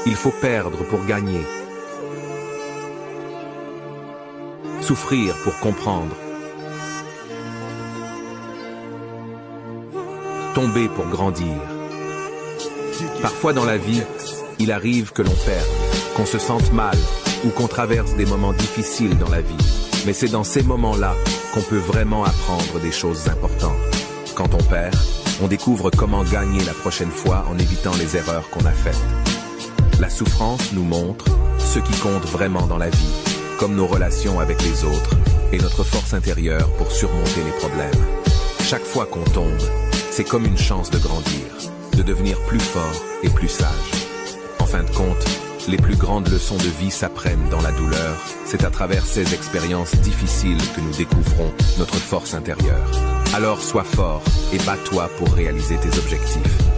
Il faut perdre pour gagner. Souffrir pour comprendre. Tomber pour grandir. Parfois dans la vie, il arrive que l'on perde, qu'on se sente mal ou qu'on traverse des moments difficiles dans la vie. Mais c'est dans ces moments-là qu'on peut vraiment apprendre des choses importantes. Quand on perd, on découvre comment gagner la prochaine fois en évitant les erreurs qu'on a faites. La souffrance nous montre ce qui compte vraiment dans la vie, comme nos relations avec les autres et notre force intérieure pour surmonter les problèmes. Chaque fois qu'on tombe, c'est comme une chance de grandir, de devenir plus fort et plus sage. En fin de compte, les plus grandes leçons de vie s'apprennent dans la douleur. C'est à travers ces expériences difficiles que nous découvrons notre force intérieure. Alors sois fort et bats-toi pour réaliser tes objectifs.